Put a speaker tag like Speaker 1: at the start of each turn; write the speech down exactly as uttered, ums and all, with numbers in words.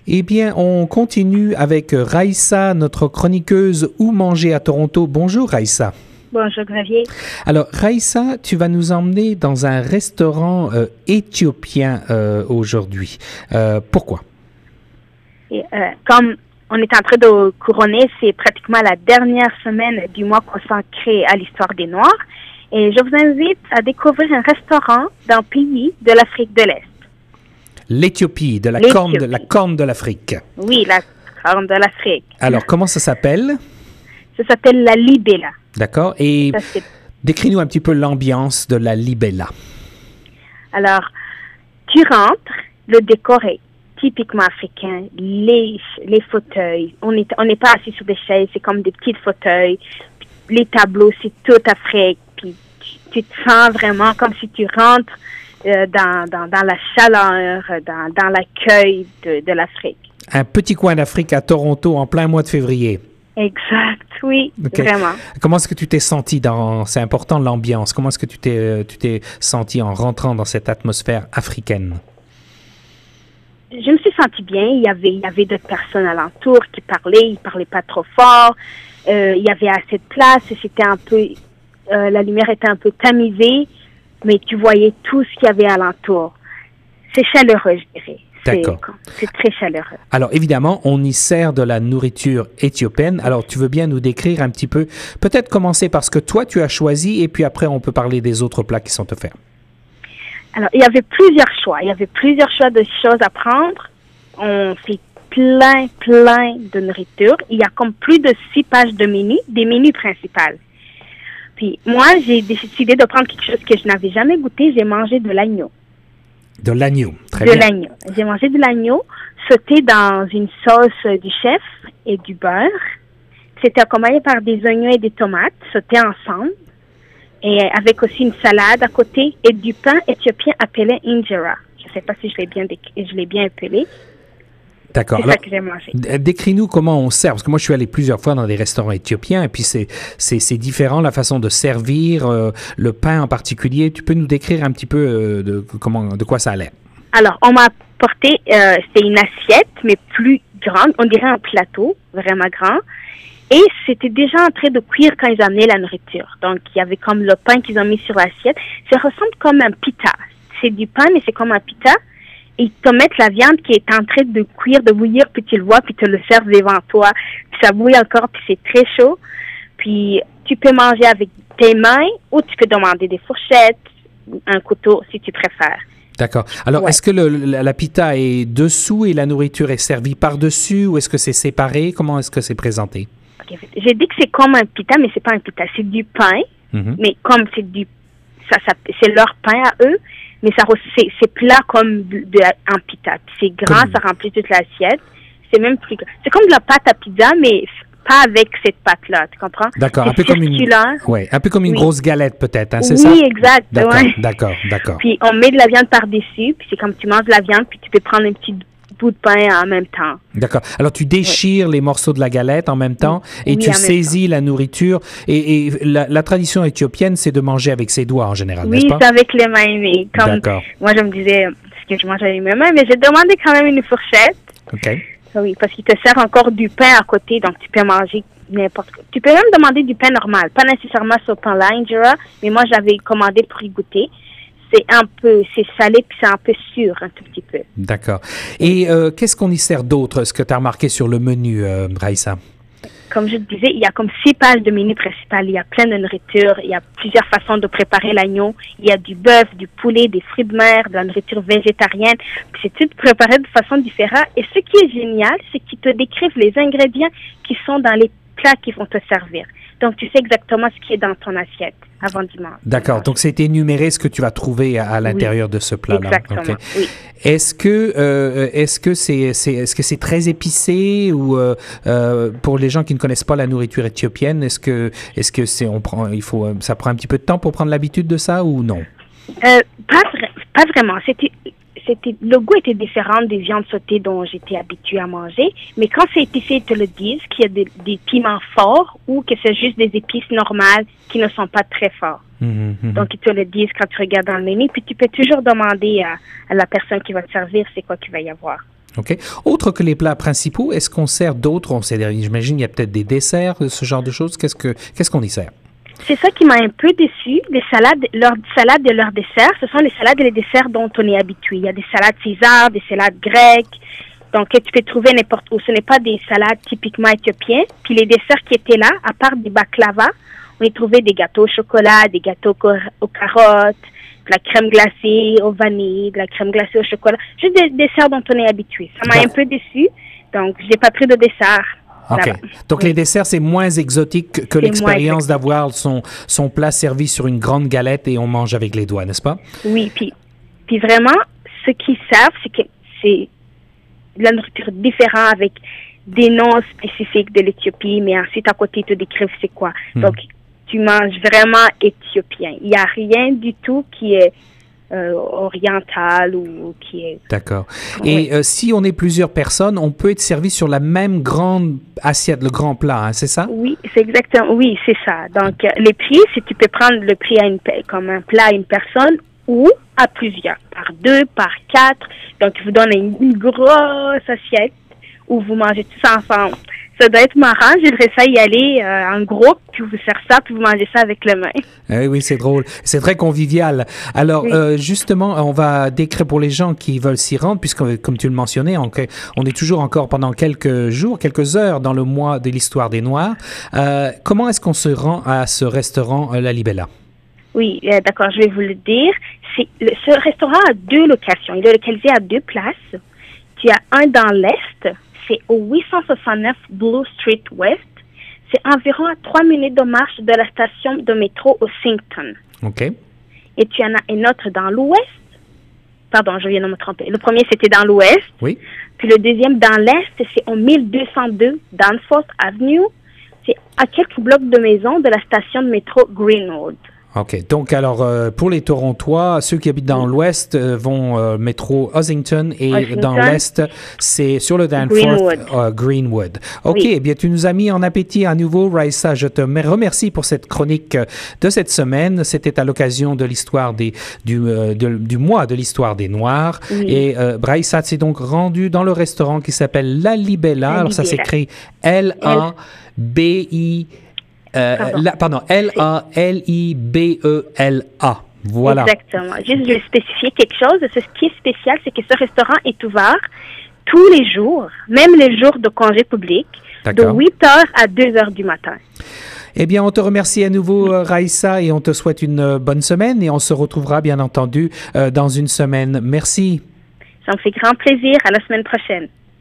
Speaker 1: Eh bien, on continue avec Raïssa, notre chroniqueuse Où manger à Toronto. Bonjour Raïssa.
Speaker 2: Bonjour Xavier.
Speaker 1: Alors Raïssa, tu vas nous emmener dans un restaurant euh, éthiopien euh, aujourd'hui. Euh, pourquoi?
Speaker 2: Et, euh, comme on est en train de couronner, c'est pratiquement la dernière semaine du mois consacré à l'histoire des Noirs. Et je vous invite à découvrir un restaurant d'un pays de l'Afrique de l'Est.
Speaker 1: L'Éthiopie, de la corne de, la corne de l'Afrique.
Speaker 2: Oui, la corne de l'Afrique.
Speaker 1: Alors, comment ça s'appelle?
Speaker 2: Ça s'appelle la Libella.
Speaker 1: D'accord. Et
Speaker 2: Ça,
Speaker 1: décris-nous un petit peu l'ambiance de la Libella.
Speaker 2: Alors, tu rentres, le décor est typiquement africain, les, les fauteuils, on n'est on n'est pas assis sur des chaises, c'est comme des petits fauteuils, les tableaux, c'est tout Afrique, puis tu, tu te sens vraiment comme si tu rentres euh, dans, dans, dans la chaleur, dans, dans l'accueil de, de l'Afrique.
Speaker 1: Un petit coin d'Afrique à Toronto en plein mois de février.
Speaker 2: Exact, oui,
Speaker 1: okay. Vraiment. Comment est-ce que tu t'es senti dans, c'est important l'ambiance, comment est-ce que tu t'es, tu t'es senti en rentrant dans cette atmosphère africaine?
Speaker 2: Je me suis sentie bien. Il y avait, il y avait d'autres personnes alentour qui parlaient. Ils parlaient pas trop fort. Euh, il y avait assez de place. C'était un peu, euh, la lumière était un peu tamisée, mais tu voyais tout ce qu'il y avait alentour. C'est chaleureux, je dirais.
Speaker 1: D'accord.
Speaker 2: C'est, c'est très chaleureux.
Speaker 1: Alors, évidemment, on y sert de la nourriture éthiopienne. Alors, tu veux bien nous décrire un petit peu, peut-être commencer par ce que toi, tu as choisi, et puis après, on peut parler des autres plats qui sont offerts.
Speaker 2: Alors, il y avait plusieurs choix. Il y avait plusieurs choix de choses à prendre. On fait plein, plein de nourriture. Il y a comme plus de six pages de menus, des menus principaux. Puis, moi, j'ai décidé de prendre quelque chose que je n'avais jamais goûté. J'ai mangé de l'agneau.
Speaker 1: De l'agneau, très
Speaker 2: de
Speaker 1: bien.
Speaker 2: De l'agneau. J'ai mangé de l'agneau sauté dans une sauce du chef et du beurre. C'était accompagné par des oignons et des tomates sautés ensemble. Et avec aussi une salade à côté et du pain éthiopien appelé injera. Je ne sais pas si je l'ai bien, je l'ai bien appelé.
Speaker 1: D'accord.
Speaker 2: C'est
Speaker 1: Alors,
Speaker 2: ça que j'ai mangé.
Speaker 1: Décris-nous comment on sert, parce que moi, je suis allé plusieurs fois dans des restaurants éthiopiens, et puis c'est, c'est, c'est différent, la façon de servir, euh, le pain en particulier. Tu peux nous décrire un petit peu euh, de, comment, de quoi ça a l'air?
Speaker 2: Alors, on m'a apporté, euh, c'est une assiette, mais plus grande, on dirait un plateau, vraiment grand. Et c'était déjà en train de cuire quand ils amenaient la nourriture. Donc, il y avait comme le pain qu'ils ont mis sur l'assiette. Ça ressemble comme un pita. C'est du pain, mais c'est comme un pita. Et ils te mettent la viande qui est en train de cuire, de bouillir, puis tu le vois, puis tu le serves devant toi. Puis ça bouille encore, puis c'est très chaud. Puis tu peux manger avec tes mains ou tu peux demander des fourchettes, un couteau si tu préfères.
Speaker 1: D'accord. Alors, ouais. Est-ce que le, la, la pita est dessous et la nourriture est servie par-dessus ou est-ce que c'est séparé? Comment est-ce que c'est présenté?
Speaker 2: J'ai dit que c'est comme un pita, mais c'est pas un pita, c'est du pain. Mm-hmm. Mais comme c'est du, ça, ça, c'est leur pain à eux, mais ça, c'est, c'est plat comme de, de, un pita. C'est grand, comme... ça remplit toute l'assiette. C'est même plus, c'est comme de la pâte à pizza, mais pas avec cette pâte-là, tu comprends?
Speaker 1: D'accord,
Speaker 2: c'est
Speaker 1: un peu comme une, ouais, un peu comme une oui. grosse galette peut-être, hein, c'est
Speaker 2: oui,
Speaker 1: ça?
Speaker 2: Oui, exact.
Speaker 1: D'accord,
Speaker 2: ouais.
Speaker 1: d'accord, d'accord.
Speaker 2: Puis on met de la viande par-dessus, puis c'est comme tu manges de la viande, puis tu peux prendre un petit bout de pain en même temps.
Speaker 1: D'accord. Alors, tu déchires oui. les morceaux de la galette en même temps oui. et oui, tu saisis la nourriture. Et, et la, la tradition éthiopienne, c'est de manger avec ses doigts en général,
Speaker 2: oui,
Speaker 1: n'est-ce pas?
Speaker 2: Oui, c'est avec les mains. Mais comme D'accord. Moi, je me disais que je mange avec mes mains, mais j'ai demandé quand même une fourchette.
Speaker 1: OK.
Speaker 2: Oui, parce qu'il te sert encore du pain à côté, donc tu peux manger n'importe quoi. Tu peux même demander du pain normal, pas nécessairement ce pain-là, injera, mais moi, j'avais commandé pour y goûter. C'est un peu, c'est salé, puis c'est un peu sûr, un tout petit peu.
Speaker 1: D'accord. Et euh, qu'est-ce qu'on y sert d'autre, ce que tu as remarqué sur le menu, euh, Raïssa?
Speaker 2: Comme je te disais, il y a comme six pages de menu principal. Il y a plein de nourriture, il y a plusieurs façons de préparer l'agneau. Il y a du bœuf, du poulet, des fruits de mer, de la nourriture végétarienne. Puis c'est tout préparé de façon différente. Et ce qui est génial, c'est qu'ils te décrivent les ingrédients qui sont dans les plats qui vont te servir. Donc, tu sais exactement ce qui est dans ton assiette avant d'y manger.
Speaker 1: D'accord. Donc, c'est énuméré ce que tu vas trouver à, à l'intérieur oui. de ce plat-là.
Speaker 2: Exactement. Okay. Oui.
Speaker 1: Est-ce que euh, est-ce que c'est, c'est est-ce que c'est très épicé ou euh, euh, pour les gens qui ne connaissent pas la nourriture éthiopienne, est-ce que est-ce que c'est on prend il faut ça prend un petit peu de temps pour prendre l'habitude de ça ou non?
Speaker 2: Euh, pas pas vraiment. C'était C'était, le goût était différent des viandes sautées dont j'étais habituée à manger, mais quand c'est épicé, ils te le disent, qu'il y a des, des piments forts ou que c'est juste des épices normales qui ne sont pas très forts. Mmh, Donc, ils te le disent quand tu regardes dans le menu, puis tu peux toujours demander à, à la personne qui va te servir c'est quoi qu'il va y avoir.
Speaker 1: OK. Autre que les plats principaux, est-ce qu'on sert d'autres? On sait, j'imagine, il y a peut-être des desserts, ce genre de choses. Qu'est-ce que, qu'est-ce qu'on y sert?
Speaker 2: C'est ça qui m'a un peu déçu. Les salades, leurs salades et leurs desserts, ce sont les salades et les desserts dont on est habitué. Il y a des salades César, des salades grecques, donc que tu peux trouver n'importe où. Ce n'est pas des salades typiquement éthiopiennes. Puis les desserts qui étaient là, à part des baklava, on y trouvait des gâteaux au chocolat, des gâteaux aux carottes, de la crème glacée au vanille, de la crème glacée au chocolat. Juste des desserts dont on est habitué. Ça m'a un peu déçu, donc j'ai pas pris de dessert.
Speaker 1: OK.
Speaker 2: Là-bas.
Speaker 1: Donc, oui. Les desserts, c'est moins exotique que
Speaker 2: C'est
Speaker 1: l'expérience d'avoir son, son plat servi sur une grande galette et on mange avec les doigts, n'est-ce pas?
Speaker 2: Oui, puis, puis vraiment, ce qu'ils servent, c'est que c'est de la nourriture différente avec des noms spécifiques de l'Éthiopie, mais ensuite, à côté, ils te décrivent c'est quoi. Hmm. Donc, tu manges vraiment éthiopien. Il n'y a rien du tout qui est Euh, orientale ou qui est...
Speaker 1: D'accord. Et oui. euh, si on est plusieurs personnes, on peut être servi sur la même grande assiette, le grand plat, hein, c'est ça?
Speaker 2: Oui, c'est exactement, oui, c'est ça. Donc, euh, les prix, si tu peux prendre le prix à une, comme un plat à une personne ou à plusieurs, par deux, par quatre. Donc, ils vous donnent une, une grosse assiette où vous mangez tous ensemble. Ça doit être marrant. J'aimerais ça y aller euh, en groupe, puis vous faire ça, puis vous mangez ça avec les mains.
Speaker 1: Eh oui, c'est drôle. C'est très convivial. Alors, oui. euh, justement, on va décrire pour les gens qui veulent s'y rendre, puisque, comme tu le mentionnais, on, on est toujours encore pendant quelques jours, quelques heures dans le mois de l'histoire des Noirs. Euh, comment est-ce qu'on se rend à ce restaurant euh, La Libella?
Speaker 2: Oui, euh, d'accord, je vais vous le dire. C'est, le, ce restaurant a deux locations. Il est localisé à deux places. Tu as un dans l'Est. C'est au huit cent soixante-neuf Blue Street West. C'est environ à trois minutes de marche de la station de métro Ossington.
Speaker 1: OK.
Speaker 2: Et tu en as un autre dans l'Ouest. Pardon, je viens de me tromper. Le premier, c'était dans l'Ouest.
Speaker 1: Oui.
Speaker 2: Puis le deuxième, dans l'Est, c'est au mille deux cent deux Danforth Avenue. C'est à quelques blocs de maison de la station de métro Greenwood.
Speaker 1: OK. Donc, alors, euh, pour les Torontois, ceux qui habitent dans l'Ouest euh, vont euh, métro Ossington et Washington. Dans l'Est, c'est sur le Danforth Greenwood. Euh, Greenwood. OK. Oui. Eh bien, tu nous as mis en appétit à nouveau, Raissa. Je te remercie pour cette chronique de cette semaine. C'était à l'occasion de l'histoire des, du, euh, de, du mois de l'histoire des Noirs. Oui. Et euh, Raissa s'est donc rendu dans le restaurant qui s'appelle La Libella. La alors, Libella. Ça s'écrit L A B I Euh, pardon. La, pardon, L A L I B E L A. Voilà.
Speaker 2: Exactement. Juste, je vais spécifier quelque chose. Ce qui est spécial, c'est que ce restaurant est ouvert tous les jours, même les jours de congé public, D'accord. de huit heures à deux heures du matin.
Speaker 1: Eh bien, on te remercie à nouveau, euh, Raissa, et on te souhaite une euh, bonne semaine et on se retrouvera, bien entendu, euh, dans une semaine. Merci.
Speaker 2: Ça me fait grand plaisir. À la semaine prochaine.